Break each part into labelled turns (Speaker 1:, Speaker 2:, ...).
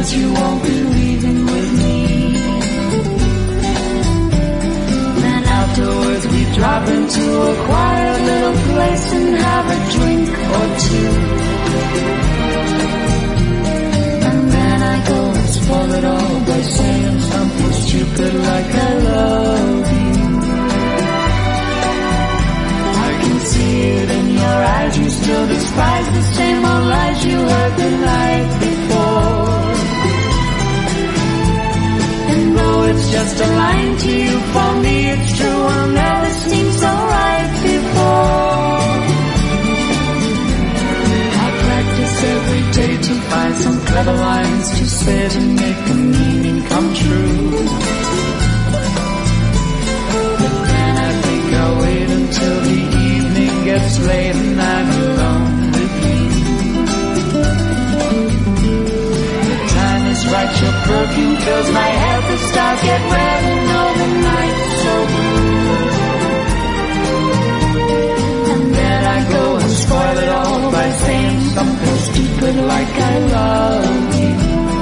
Speaker 1: promise you won't be leaving with me. Then afterwards we drop into a quiet little place and have a drink or two. And then I go and spoil it all by saying something stupid like I love you. I can see it in your eyes, you still despise the same old lies you heard the night before. And though it's just a line to you, for me it's true, I'll never seem so right before. I practice every day to find some clever lines to say to make the meaning come true. But then I think I'll wait until the evening gets late and I'm alone with you. The time is right, your perfume fills my head, the stars get red and all the night's so blue. And then I go and spoil it all by saying something stupid like I love you.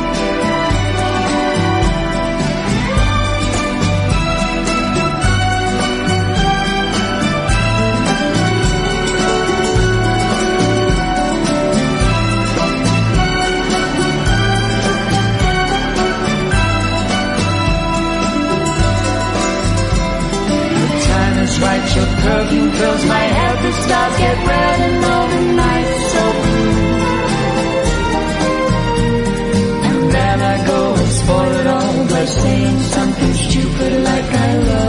Speaker 1: Right, your perfume fills my head, the stars get red and all the night's so blue. And then I go and spoil it all by saying something stupid like I love